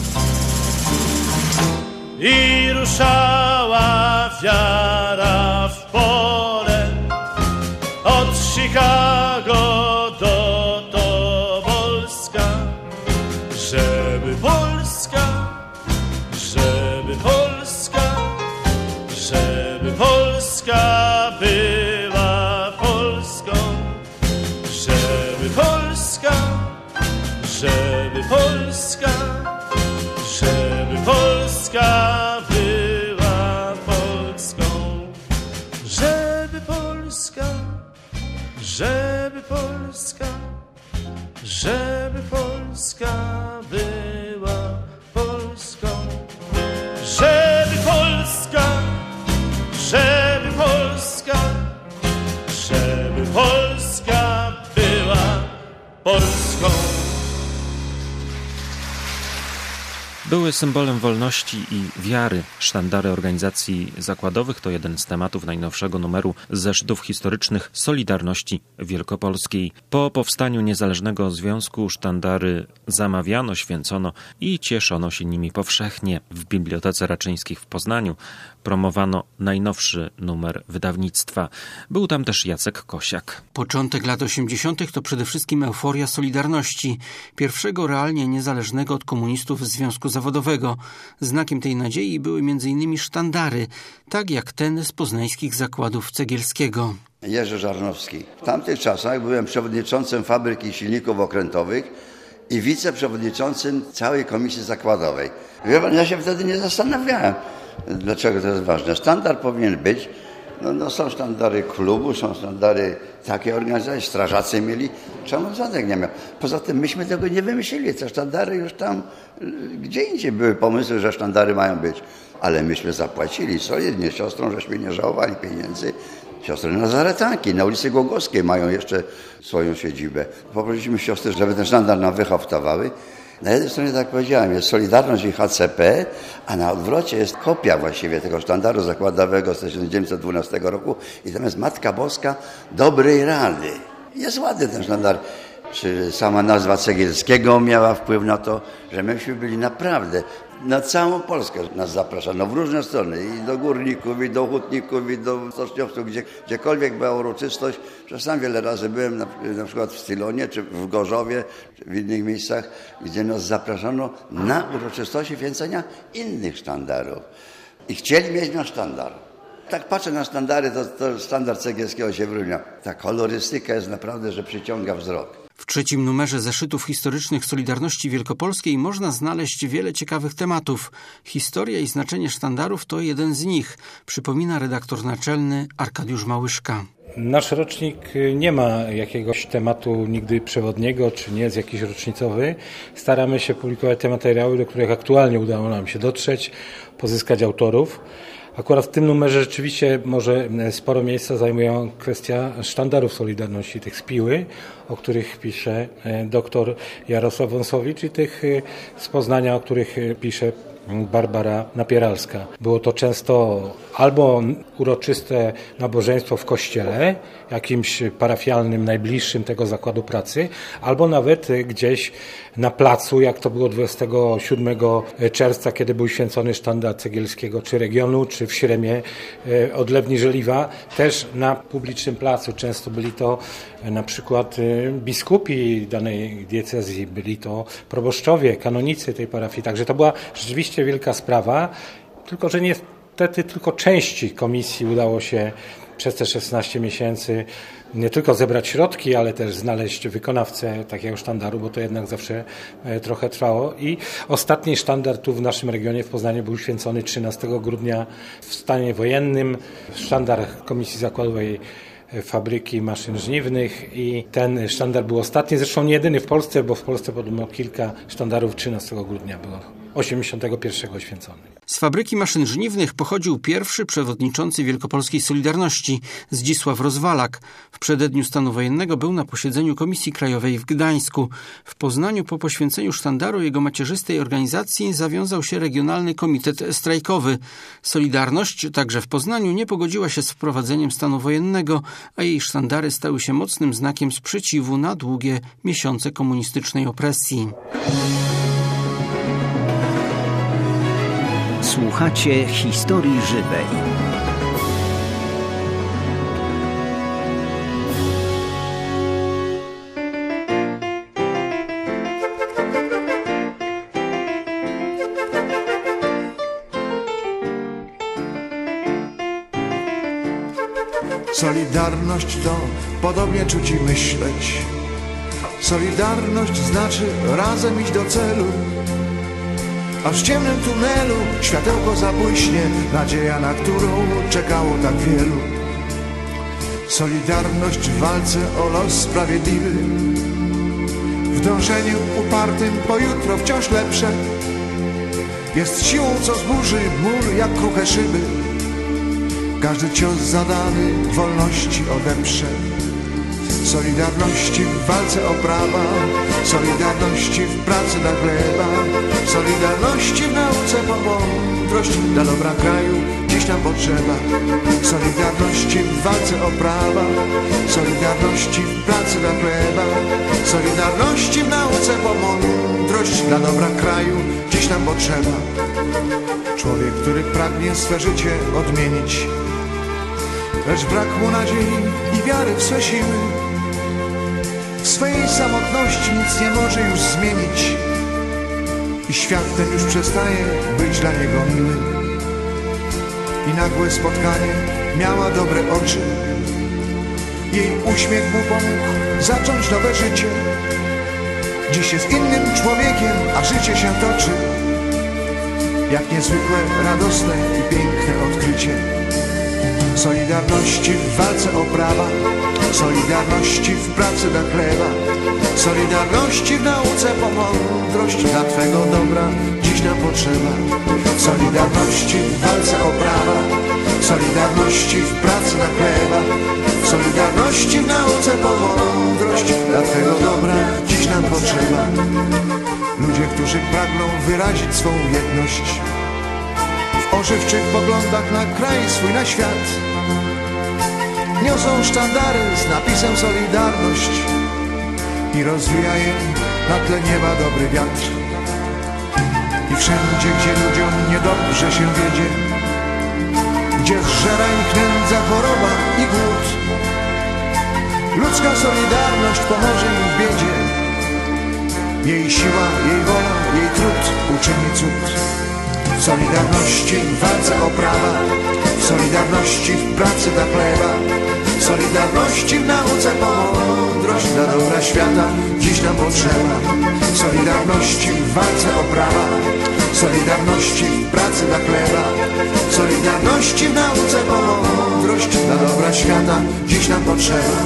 I ruszała wiara w pole od Chicago do Tobolska, żeby Polska, żeby Polska, żeby Polska była Polską, żeby Polska, żeby Polska, żeby Polska była Polską, żeby Polska, żeby Polska, żeby Polska była Polską, żeby Polska, żeby Polska, żeby Polska była Polską. Były symbolem wolności i wiary. Sztandary organizacji zakładowych to jeden z tematów najnowszego numeru zeszytów historycznych Solidarności Wielkopolskiej. Po powstaniu Niezależnego Związku sztandary zamawiano, święcono i cieszono się nimi powszechnie. W Bibliotece Raczyńskich w Poznaniu promowano najnowszy numer wydawnictwa. Był tam też Jacek Kosiak. Początek lat osiemdziesiątych to przede wszystkim euforia Solidarności, pierwszego realnie niezależnego od komunistów Związku Zawodowego. Znakiem tej nadziei były między innymi sztandary, tak jak ten z poznańskich zakładów Cegielskiego. Jerzy Żarnowski. W tamtych czasach byłem przewodniczącym fabryki silników okrętowych i wiceprzewodniczącym całej komisji zakładowej. Wie pan, ja się wtedy nie zastanawiałem, dlaczego to jest ważne. Sztandar powinien być, no, no są sztandary klubu, są sztandary takiej organizacji, strażacy mieli, czemu żadnych nie miał. Poza tym myśmy tego nie wymyślili, te sztandary już tam, gdzie indziej były pomysły, że sztandary mają być. Ale myśmy zapłacili solidnie siostrom, żeśmy nie żałowali pieniędzy. Siostry Nazaretanki na ulicy Głogowskiej mają jeszcze swoją siedzibę. Poprosiliśmy siostry, żeby ten sztandar nam wyhaftowały. Na jednej stronie, tak jak powiedziałem, jest Solidarność i H C P, a na odwrocie jest kopia właściwie tego sztandaru zakładowego z tysiąc dziewięćset dwunastego roku i tam jest Matka Boska Dobrej Rady. Jest ładny ten sztandar. Czy sama nazwa Cegielskiego miała wpływ na to, że myśmy byli naprawdę na całą Polskę nas zapraszano w różne strony i do górników, i do hutników, i do stoczniowców, gdzie, gdziekolwiek była uroczystość. Że sam wiele razy byłem na, na przykład w Stylonie, czy w Gorzowie, czy w innych miejscach, gdzie nas zapraszano na uroczystości święcenia innych sztandarów. I chcieli mieć nasz sztandar. Tak patrzę na sztandary, to, to sztandar Cegielskiego się wyróżnia. Ta kolorystyka jest naprawdę, że przyciąga wzrok. W trzecim numerze zeszytów historycznych Solidarności Wielkopolskiej można znaleźć wiele ciekawych tematów. Historia i znaczenie sztandarów to jeden z nich, przypomina redaktor naczelny Arkadiusz Małyszka. Nasz rocznik nie ma jakiegoś tematu nigdy przewodniego, czy nie jest jakiś rocznicowy. Staramy się publikować te materiały, do których aktualnie udało nam się dotrzeć, pozyskać autorów. Akurat w tym numerze rzeczywiście może sporo miejsca zajmują kwestia sztandarów Solidarności, tych z Piły, o których pisze doktor Jarosław Wąsowicz i tych z Poznania, o których pisze Barbara Napieralska. Było to często albo uroczyste nabożeństwo w kościele, jakimś parafialnym, najbliższym tego zakładu pracy, albo nawet gdzieś na placu, jak to było dwudziestego siódmego czerwca, kiedy był święcony sztandar Cegielskiego, czy regionu, czy w Śremie odlewni Żeliwa, też na publicznym placu. Często byli to na przykład biskupi danej diecezji, byli to proboszczowie, kanonicy tej parafii. Także to była rzeczywiście wielka sprawa, tylko że niestety tylko części komisji udało się przez te szesnaście miesięcy nie tylko zebrać środki, ale też znaleźć wykonawcę takiego sztandaru, bo to jednak zawsze trochę trwało. I ostatni sztandar tu w naszym regionie, w Poznaniu, był święcony trzynastego grudnia w stanie wojennym. Sztandar Komisji Zakładowej fabryki maszyn żniwnych i ten sztandar był ostatni, zresztą nie jedyny w Polsce, bo w Polsce podobno kilka sztandarów trzynastego grudnia było osiemdziesiątego pierwszego oświęconych. Z fabryki maszyn żniwnych pochodził pierwszy przewodniczący Wielkopolskiej Solidarności, Zdzisław Rozwalak. W przededniu stanu wojennego był na posiedzeniu Komisji Krajowej w Gdańsku. W Poznaniu po poświęceniu sztandaru jego macierzystej organizacji zawiązał się Regionalny Komitet Strajkowy. Solidarność także w Poznaniu nie pogodziła się z wprowadzeniem stanu wojennego, a jej sztandary stały się mocnym znakiem sprzeciwu na długie miesiące komunistycznej opresji. Słuchacie historii żywej. Solidarność to podobnie czuć i myśleć. Solidarność znaczy razem iść do celu. Aż w ciemnym tunelu światełko zabłyśnie, nadzieja, na którą czekało tak wielu. Solidarność w walce o los sprawiedliwy, w dążeniu upartym po jutro wciąż lepsze. Jest siłą, co zburzy mur jak kruche szyby. Każdy cios zadany wolności odeprze. Solidarności w walce o prawa, solidarności w pracy dla chleba, solidarności w nauce po mądrość dla dobra kraju dziś nam potrzeba. Solidarności w walce o prawa, solidarności w pracy dla chleba, solidarności w nauce po mądrość dla dobra kraju dziś nam potrzeba. Człowiek, który pragnie swe życie odmienić, lecz brak mu nadziei i wiary w swe siły. W swojej samotności nic nie może już zmienić i świat ten już przestaje być dla niego miły. I nagłe spotkanie miała dobre oczy, jej uśmiech mu pomógł zacząć nowe życie. Dziś jest innym człowiekiem, a życie się toczy jak niezwykłe, radosne i piękne odkrycie. Solidarności w walce o prawa, solidarności w pracy dla chleba, solidarności w nauce po mądrość dla Twego dobra dziś nam potrzeba. Solidarności w walce o prawa, solidarności w pracy dla chleba, solidarności w nauce po mądrość dla Twego dobra dziś nam potrzeba. Ludzie, którzy pragną wyrazić swą jedność w ożywczych poglądach na kraj swój, na świat, niosą sztandary z napisem Solidarność i rozwija je na tle nieba dobry wiatr. I wszędzie, gdzie ludziom niedobrze się wiedzie, gdzie zżera ich nędza, choroba i głód, ludzka solidarność pomoże im w biedzie. Jej siła, jej wola, jej trud uczyni cud. W solidarności w walce o prawa, w solidarności w pracy dla chleba, w solidarności w nauce po mądrość dla dobra świata dziś nam potrzeba. W solidarności w walce o prawa, w solidarności w pracy dla chleba, w solidarności w nauce po mądrość dla dobra świata dziś nam potrzeba.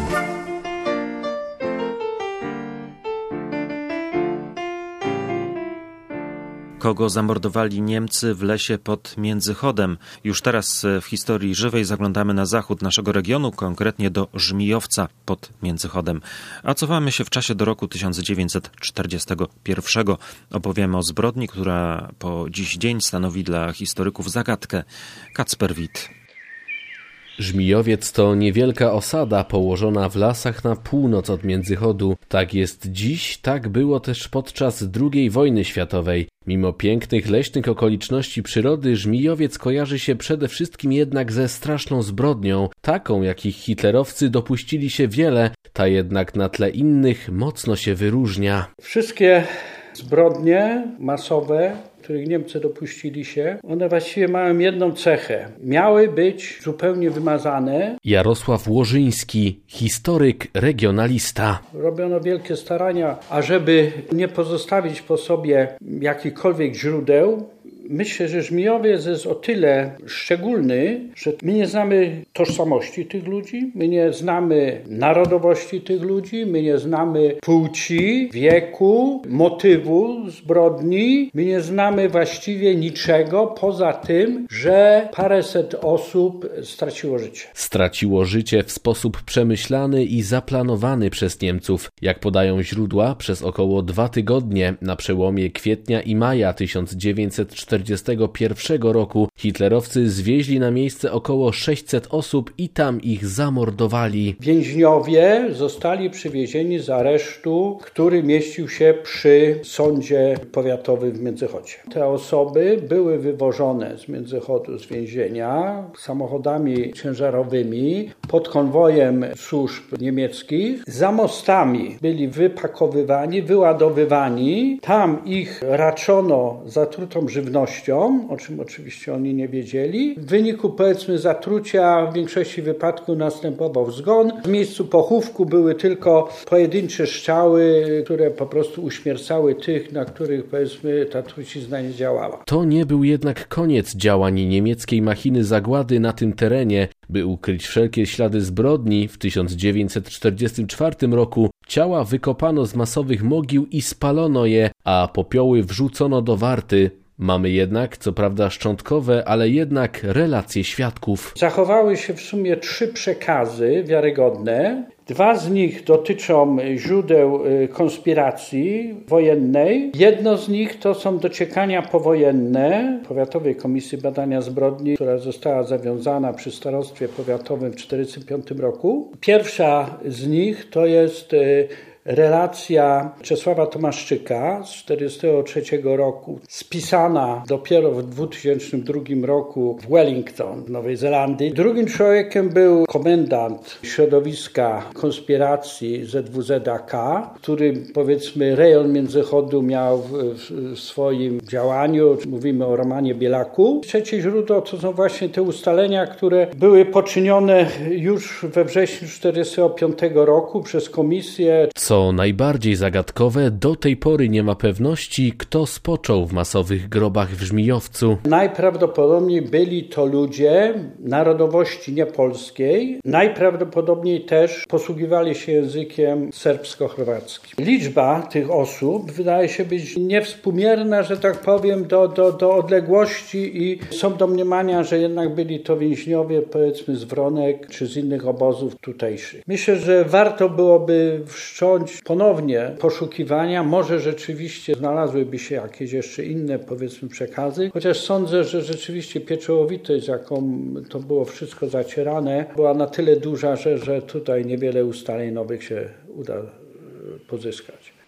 Kogo zamordowali Niemcy w lesie pod Międzychodem. Już teraz w historii żywej zaglądamy na zachód naszego regionu, konkretnie do Żmijowca pod Międzychodem. A cofamy się w czasie do roku tysiąc dziewięćset czterdziestego pierwszego. Opowiemy o zbrodni, która po dziś dzień stanowi dla historyków zagadkę. Kacper Wit. Żmijowiec to niewielka osada położona w lasach na północ od Międzychodu. Tak jest dziś, tak było też podczas drugiej wojny światowej. Mimo pięknych leśnych okoliczności przyrody, Żmijowiec kojarzy się przede wszystkim jednak ze straszną zbrodnią, taką jakich hitlerowcy dopuścili się wiele, ta jednak na tle innych mocno się wyróżnia. Wszystkie zbrodnie masowe, których Niemcy dopuścili się, one właściwie mają jedną cechę. Miały być zupełnie wymazane. Jarosław Łożyński, historyk, regionalista. Robiono wielkie starania, ażeby nie pozostawić po sobie jakichkolwiek źródeł Myślę, że Żmijowiec jest o tyle szczególny, że my nie znamy tożsamości tych ludzi, my nie znamy narodowości tych ludzi, my nie znamy płci, wieku, motywu zbrodni, my nie znamy właściwie niczego poza tym, że paręset osób straciło życie. Straciło życie w sposób przemyślany i zaplanowany przez Niemców. Jak podają źródła, przez około dwa tygodnie na przełomie kwietnia i maja tysiąc dziewięćset czterdziestego pierwszego roku hitlerowcy zwieźli na miejsce około sześćset osób i tam ich zamordowali. Więźniowie zostali przywiezieni z aresztu, który mieścił się przy sądzie powiatowym w Międzychodzie. Te osoby były wywożone z Międzychodu, z więzienia samochodami ciężarowymi pod konwojem służb niemieckich. Za mostami byli wypakowywani, wyładowywani. Tam ich raczono zatrutą żywnością, o czym oczywiście oni nie wiedzieli. W wyniku, powiedzmy, zatrucia w większości wypadków następował zgon. W miejscu pochówku były tylko pojedyncze strzały, które po prostu uśmiercały tych, na których, powiedzmy, ta trucizna nie działała. To nie był jednak koniec działań niemieckiej machiny zagłady na tym terenie. By ukryć wszelkie ślady zbrodni, w tysiąc dziewięćset czterdziestym czwartym roku ciała wykopano z masowych mogił i spalono je, a popioły wrzucono do Warty. Mamy jednak, co prawda szczątkowe, ale jednak relacje świadków. Zachowały się w sumie trzy przekazy wiarygodne. Dwa z nich dotyczą źródeł konspiracji wojennej. Jedno z nich to są dociekania powojenne Powiatowej Komisji Badania Zbrodni, która została zawiązana przy Starostwie Powiatowym w tysiąc dziewięćset czterdziestym piątym roku. Pierwsza z nich to jest relacja Czesława Tomaszczyka z tysiąc dziewięćset czterdziestego trzeciego roku, spisana dopiero w dwutysięcznym drugim roku w Wellington w Nowej Zelandii. Drugim człowiekiem był komendant środowiska konspiracji Z W Z A K, który, powiedzmy, rejon Międzychodu miał w, w swoim działaniu. Mówimy o Romanie Bielaku. Trzecie źródło to są właśnie te ustalenia, które były poczynione już we wrześniu tysiąc dziewięćset czterdziestego piątego roku przez komisję. Co najbardziej zagadkowe, do tej pory nie ma pewności, kto spoczął w masowych grobach w Żmijowcu. Najprawdopodobniej byli to ludzie narodowości niepolskiej. Najprawdopodobniej też posługiwali się językiem serbsko-chorwackim. Liczba tych osób wydaje się być niewspółmierna, że tak powiem, do, do, do odległości i są domniemania, że jednak byli to więźniowie, powiedzmy, z Wronek czy z innych obozów tutejszych. Myślę, że warto byłoby wszcząć ponownie poszukiwania. Może rzeczywiście znalazłyby się jakieś jeszcze inne, powiedzmy, przekazy, chociaż sądzę, że rzeczywiście pieczołowitość, jaką to było wszystko zacierane, była na tyle duża, że, że tutaj niewiele ustaleń nowych się uda pozyskać.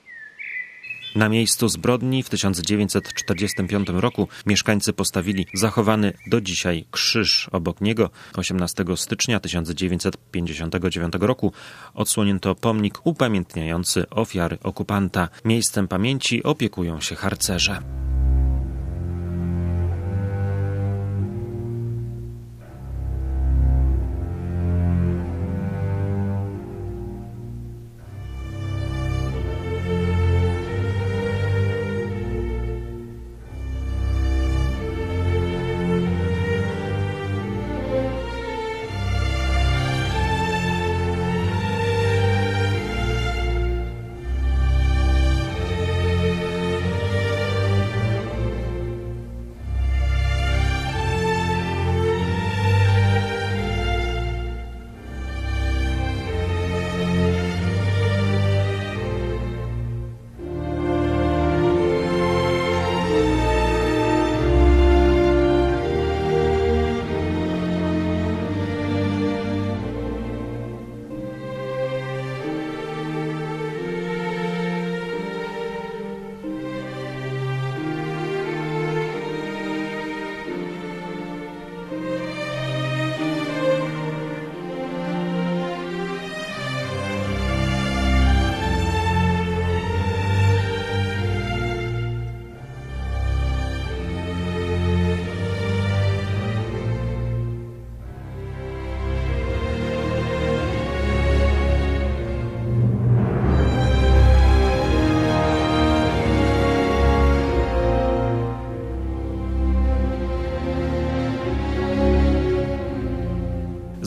Na miejscu zbrodni w tysiąc dziewięćset czterdziestym piątym roku mieszkańcy postawili zachowany do dzisiaj krzyż. Obok niego osiemnastego stycznia tysiąc dziewięćset pięćdziesiątego dziewiątego roku odsłonięto pomnik upamiętniający ofiary okupanta. Miejscem pamięci opiekują się harcerze.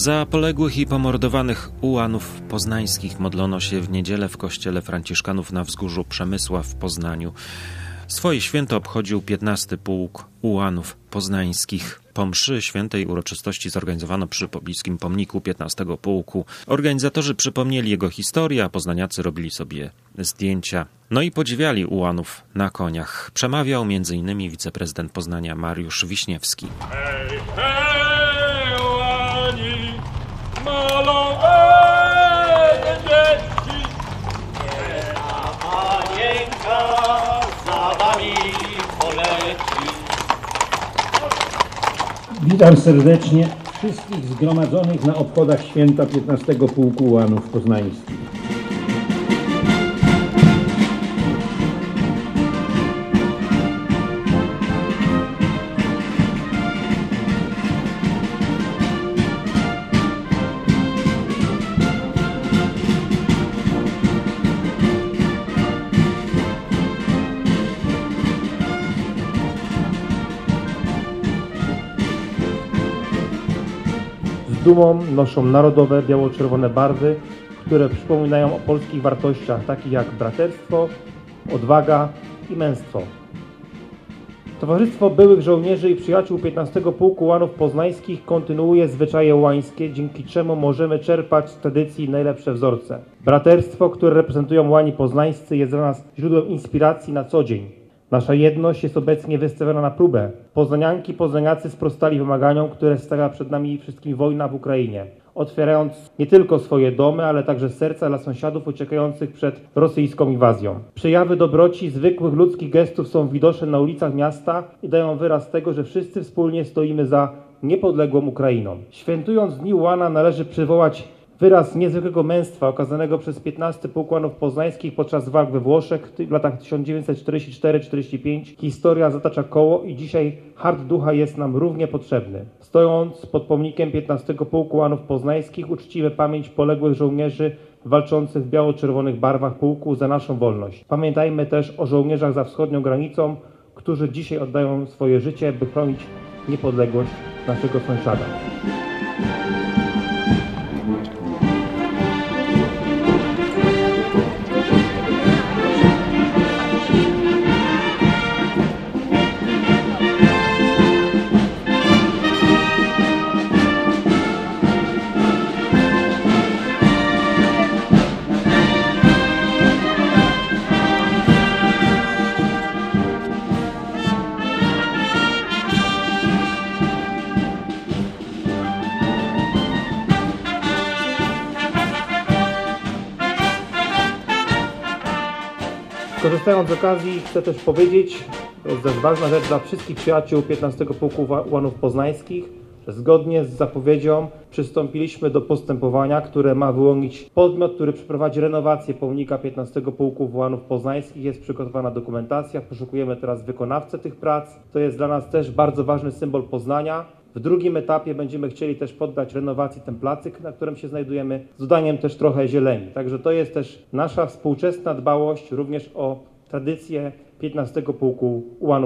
Za poległych i pomordowanych ułanów poznańskich modlono się w niedzielę w kościele franciszkanów na wzgórzu Przemysła w Poznaniu. Swoje święto obchodził piętnasty Pułk Ułanów Poznańskich. Po mszy świętej uroczystości zorganizowano przy pobliskim pomniku piętnastego Pułku. Organizatorzy przypomnieli jego historię, a poznaniacy robili sobie zdjęcia. No i podziwiali ułanów na koniach. Przemawiał między innymi wiceprezydent Poznania Mariusz Wiśniewski. Hej, hej, ułani, malowane dzieci, jedna panienka za wami poleci. Witam serdecznie wszystkich zgromadzonych na obchodach święta piętnastego Pułku Ułanów Poznańskich. Z dumą noszą narodowe biało-czerwone barwy, które przypominają o polskich wartościach takich jak braterstwo, odwaga i męstwo. Towarzystwo byłych żołnierzy i przyjaciół piętnastego Pułku Ułanów Poznańskich kontynuuje zwyczaje ułańskie, dzięki czemu możemy czerpać z tradycji najlepsze wzorce. Braterstwo, które reprezentują ułani poznańscy, jest dla nas źródłem inspiracji na co dzień. Nasza jedność jest obecnie wystawiona na próbę. Poznanianki, poznaniacy sprostali wymaganiom, które stawia przed nami wszystkimi wojna w Ukrainie, otwierając nie tylko swoje domy, ale także serca dla sąsiadów uciekających przed rosyjską inwazją. Przejawy dobroci zwykłych ludzkich gestów są widoczne na ulicach miasta i dają wyraz tego, że wszyscy wspólnie stoimy za niepodległą Ukrainą. Świętując Dni Ułana należy przywołać wyraz niezwykłego męstwa okazanego przez piętnasty Pułk Ułanów Poznańskich podczas walk we Włoszech w latach tysiąc dziewięćset czterdziesty czwarty do czterdziesty piątego. Historia zatacza koło i dzisiaj hart ducha jest nam równie potrzebny. Stojąc pod pomnikiem piętnastego Pułku Ułanów Poznańskich uczcimy pamięć poległych żołnierzy walczących w biało-czerwonych barwach pułku za naszą wolność. Pamiętajmy też o żołnierzach za wschodnią granicą, którzy dzisiaj oddają swoje życie, by chronić niepodległość naszego sąsiada. Korzystając z okazji chcę też powiedzieć, to jest też ważna rzecz dla wszystkich przyjaciół piętnastego Pułku Ułanów Poznańskich, że zgodnie z zapowiedzią przystąpiliśmy do postępowania, które ma wyłonić podmiot, który przeprowadzi renowację pomnika piętnastego Pułku Ułanów Poznańskich. Jest przygotowana dokumentacja, poszukujemy teraz wykonawcę tych prac. To jest dla nas też bardzo ważny symbol Poznania. W drugim etapie będziemy chcieli też poddać renowacji ten placyk, na którym się znajdujemy, z dodaniem też trochę zieleni. Także to jest też nasza współczesna dbałość również o tradycję piętnastego Pułku Ułanów.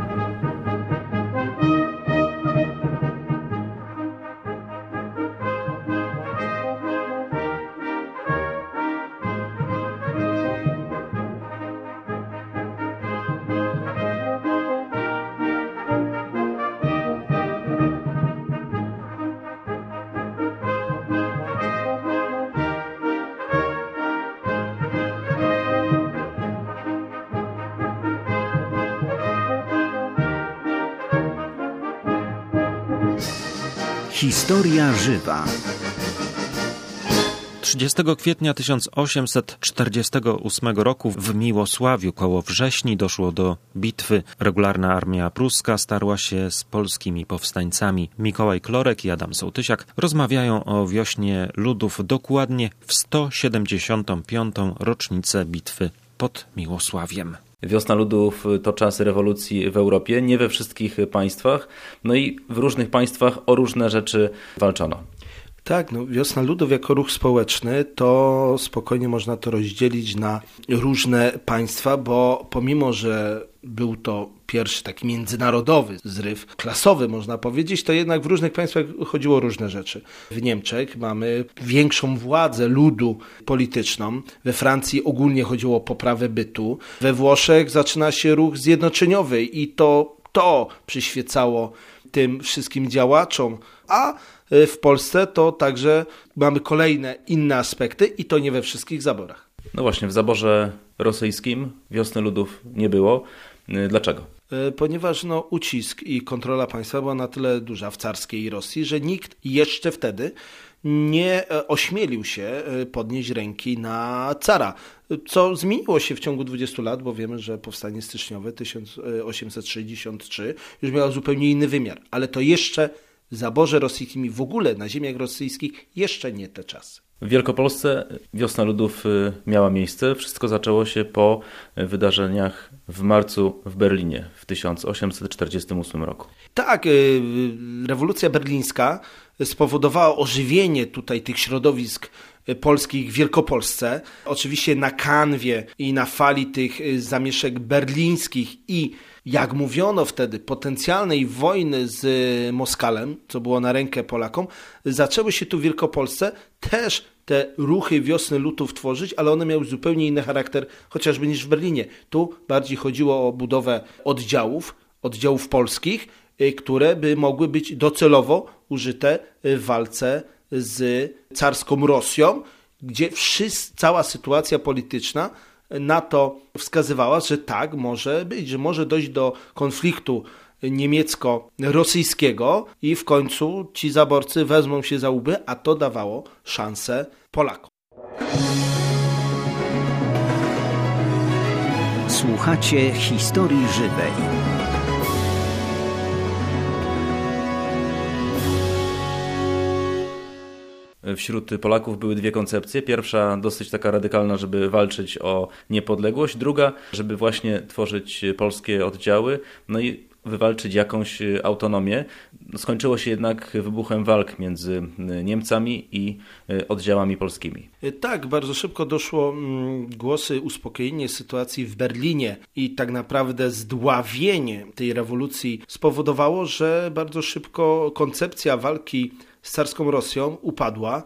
Historia żywa. trzydziestego kwietnia tysiąc osiemset czterdziestego ósmego roku w Miłosławiu koło Wrześni doszło do bitwy. Regularna armia pruska starła się z polskimi powstańcami. Mikołaj Klorek i Adam Sołtysiak rozmawiają o wiośnie ludów dokładnie w sto siedemdziesiątą piątą rocznicę bitwy pod Miłosławiem. Wiosna ludów to czas rewolucji w Europie, nie we wszystkich państwach, no i w różnych państwach o różne rzeczy walczono. Tak, no Wiosna Ludów jako ruch społeczny to spokojnie można to rozdzielić na różne państwa, bo pomimo, że był to pierwszy taki międzynarodowy zryw, klasowy można powiedzieć, to jednak w różnych państwach chodziło o różne rzeczy. W Niemczech mamy większą władzę ludu polityczną, we Francji ogólnie chodziło o poprawę bytu, we Włoszech zaczyna się ruch zjednoczeniowy i to to przyświecało tym wszystkim działaczom, a w Polsce to także mamy kolejne inne aspekty i to nie we wszystkich zaborach. No właśnie, w zaborze rosyjskim Wiosny Ludów nie było. Dlaczego? Ponieważ no, ucisk i kontrola państwa była na tyle duża w carskiej Rosji, że nikt jeszcze wtedy nie ośmielił się podnieść ręki na cara, co zmieniło się w ciągu dwudziestu lat, bo wiemy, że powstanie styczniowe tysiąc osiemset sześćdziesiąt trzy już miało zupełnie inny wymiar, ale to jeszcze w zaborze rosyjskim i w ogóle na ziemiach rosyjskich jeszcze nie te czasy. W Wielkopolsce Wiosna Ludów miała miejsce. Wszystko zaczęło się po wydarzeniach w marcu w Berlinie w tysiąc osiemset czterdziestym ósmym roku. Tak, rewolucja berlińska spowodowała ożywienie tutaj tych środowisk polskich w Wielkopolsce. Oczywiście na kanwie i na fali tych zamieszek berlińskich i jak mówiono wtedy, potencjalnej wojny z Moskalem, co było na rękę Polakom, zaczęły się tu w Wielkopolsce też te ruchy Wiosny Ludów tworzyć, ale one miały zupełnie inny charakter, chociażby niż w Berlinie. Tu bardziej chodziło o budowę oddziałów, oddziałów polskich, które by mogły być docelowo użyte w walce z carską Rosją, gdzie wszyscy, cała sytuacja polityczna na to wskazywała, że tak może być, że może dojść do konfliktu niemiecko-rosyjskiego i w końcu ci zaborcy wezmą się za łby, a to dawało szansę Polakom. Słuchacie historii żywej. Wśród Polaków były dwie koncepcje. Pierwsza dosyć taka radykalna, żeby walczyć o niepodległość. Druga, żeby właśnie tworzyć polskie oddziały, no i wywalczyć jakąś autonomię. Skończyło się jednak wybuchem walk między Niemcami i oddziałami polskimi. Tak, bardzo szybko doszło głosy uspokojenia sytuacji w Berlinie i tak naprawdę zdławienie tej rewolucji spowodowało, że bardzo szybko koncepcja walki z carską Rosją upadła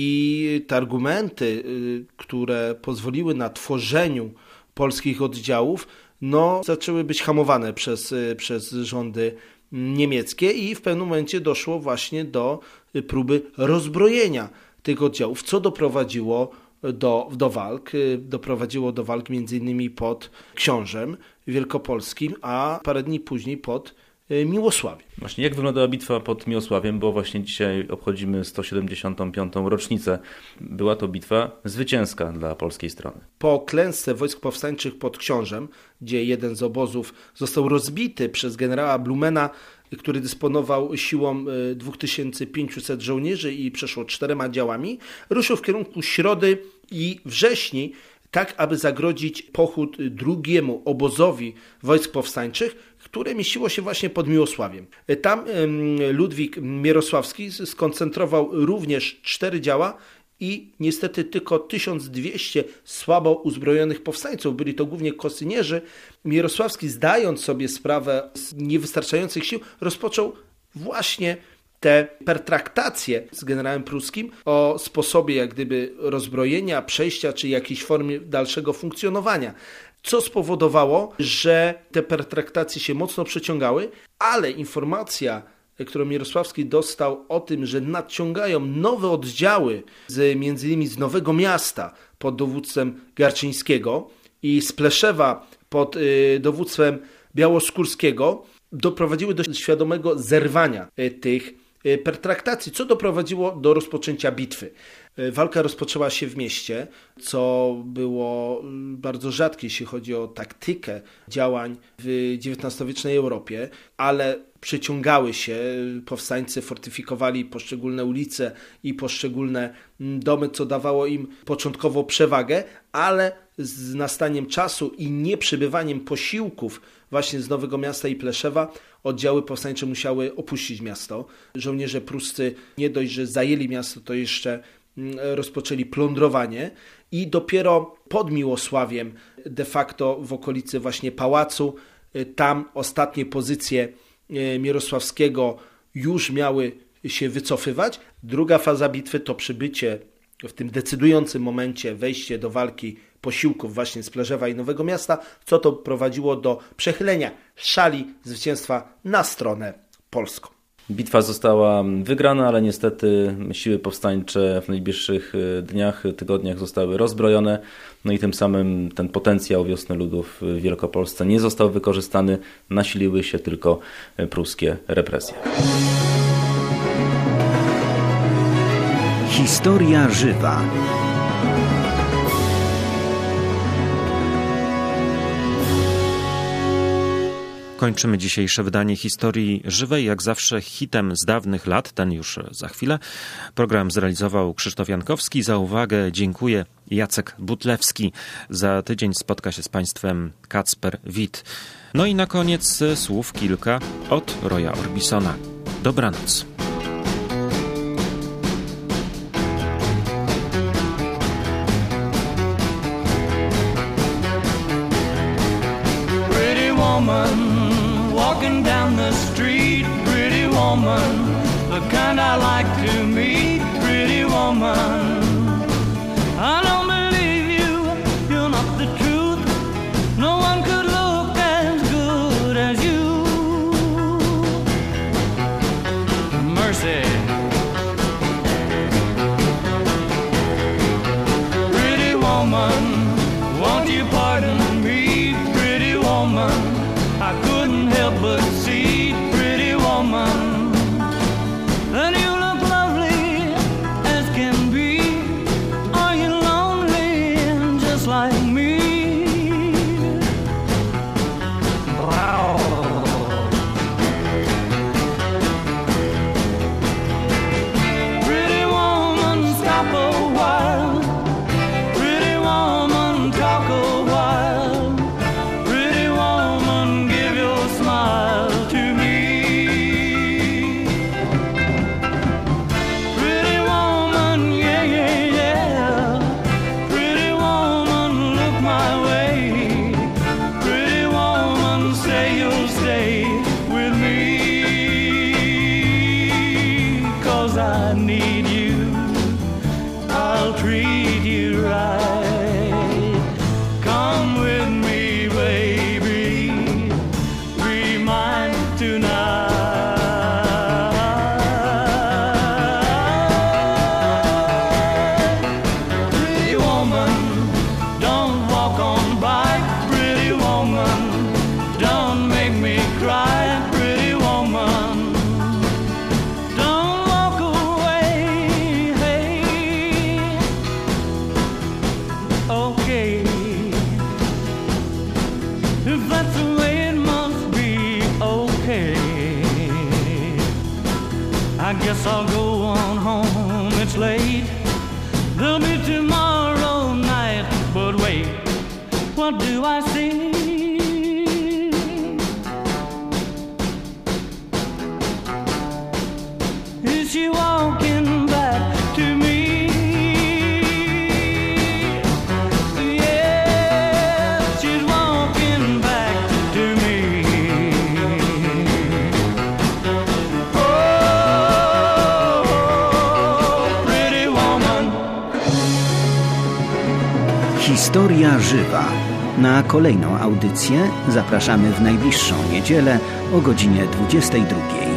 i te argumenty, które pozwoliły na tworzeniu polskich oddziałów, no, zaczęły być hamowane przez, przez rządy niemieckie i w pewnym momencie doszło właśnie do próby rozbrojenia tych oddziałów, co doprowadziło do, do walk. Doprowadziło do walk między innymi pod Książem Wielkopolskim, a parę dni później pod Miłosławiem. Właśnie jak wyglądała bitwa pod Miłosławiem, bo właśnie dzisiaj obchodzimy sto siedemdziesiątą piątą rocznicę. Była to bitwa zwycięska dla polskiej strony. Po klęsce wojsk powstańczych pod Książem, gdzie jeden z obozów został rozbity przez generała Blumena, który dysponował siłą dwa tysiące pięćset żołnierzy i przeszło czterema działami, ruszył w kierunku Środy i Wrześni, tak aby zagrodzić pochód drugiemu obozowi wojsk powstańczych, które mieściło się właśnie pod Miłosławiem. Tam Ludwik Mierosławski skoncentrował również cztery działa i niestety tylko tysiąc dwieście słabo uzbrojonych powstańców. Byli to głównie kosynierzy. Mierosławski, zdając sobie sprawę z niewystarczających sił, rozpoczął właśnie te pertraktacje z generałem pruskim o sposobie jak gdyby rozbrojenia, przejścia czy jakiejś formie dalszego funkcjonowania. Co spowodowało, że te pertraktacje się mocno przeciągały, ale informacja, którą Mierosławski dostał o tym, że nadciągają nowe oddziały z, między innymi z Nowego Miasta pod dowództwem Garczyńskiego i z Pleszewa pod y, dowództwem Białoskórskiego, doprowadziły do świadomego zerwania y, tych y, pertraktacji, co doprowadziło do rozpoczęcia bitwy. Walka rozpoczęła się w mieście, co było bardzo rzadkie, jeśli chodzi o taktykę działań w dziewiętnastowiecznej Europie, ale przyciągały się, powstańcy fortyfikowali poszczególne ulice i poszczególne domy, co dawało im początkowo przewagę, ale z nastaniem czasu i nieprzybywaniem posiłków właśnie z Nowego Miasta i Pleszewa oddziały powstańcze musiały opuścić miasto. Żołnierze pruscy nie dość, że zajęli miasto, to jeszcze rozpoczęli plądrowanie i dopiero pod Miłosławiem, de facto w okolicy właśnie pałacu, tam ostatnie pozycje Mierosławskiego już miały się wycofywać. Druga faza bitwy to przybycie w tym decydującym momencie, wejście do walki posiłków właśnie z Plerzewa i Nowego Miasta, co to prowadziło do przechylenia szali zwycięstwa na stronę polską. Bitwa została wygrana, ale niestety siły powstańcze w najbliższych dniach, tygodniach zostały rozbrojone, no i tym samym ten potencjał Wiosny Ludów w Wielkopolsce nie został wykorzystany, nasiliły się tylko pruskie represje. Historia żywa. Kończymy dzisiejsze wydanie Historii Żywej, jak zawsze hitem z dawnych lat, ten już za chwilę. Program zrealizował Krzysztof Jankowski. Za uwagę dziękuję Jacek Butlewski. Za tydzień spotka się z Państwem Kacper Wit. No i na koniec słów kilka od Roya Orbisona. Dobranoc. Walking down the street, pretty woman, the kind I like to meet, pretty woman. I don't believe you, you're not the truth. No one could look as good as you. Mercy. Pretty woman, won't you pardon me, pretty woman? I couldn't help but see, pretty woman, that you look lovely as can be. Are you lonely just like me? Wow. Pretty woman, stop a while. Pretty woman, talk a while. Pretty woman, give your smile to me. Pretty woman, yeah, yeah, yeah. Pretty woman, look my way. Pretty woman, say you'll stay with me. 'Cause I need you, I'll treat you right. Come with me, baby, be mine tonight. Pretty woman, don't walk on by. Pretty woman, don't make me cry. Pretty woman, don't walk away. Hey, okay. If that's the way it must be, okay. I guess I'll go on home, it's late. There'll be tomorrow night, but wait, what do I see? Is she walking back to me? Yes, she's walking back to me. Oh, pretty woman. Historia żywa. Na kolejną audycję zapraszamy w najbliższą niedzielę o godzinie dwudziestej drugiej.